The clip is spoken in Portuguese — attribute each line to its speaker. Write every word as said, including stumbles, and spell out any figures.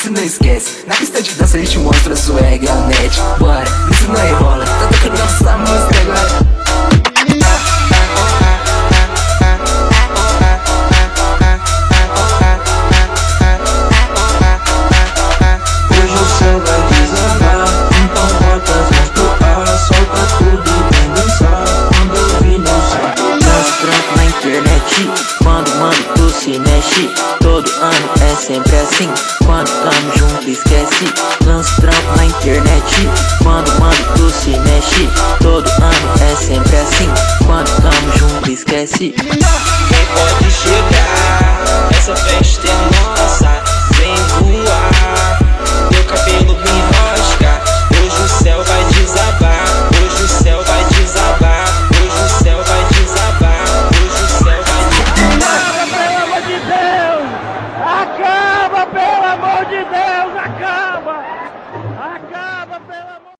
Speaker 1: isso não esquece. Na pista de dança a gente mostra a swag, é o net. Bora, isso não é rola, tá tocando nossa música agora.
Speaker 2: Quando mando tu se mexe, todo ano é sempre assim. Quando tamo junto esquece, lança trampo na internet. Quando mando tu se mexe, todo ano é sempre assim. Quando tamo junto esquece.
Speaker 3: Quem pode chegar, essa festa é nossa. Vem voar, meu cabelo me enrosca. Hoje o céu vai desabar, hoje o céu vai desabar, hoje o céu vai desabar, hoje o céu vai desabar.
Speaker 4: Pelo amor de Deus! Acaba, pelo amor de Deus! Acaba! Acaba, pelo amor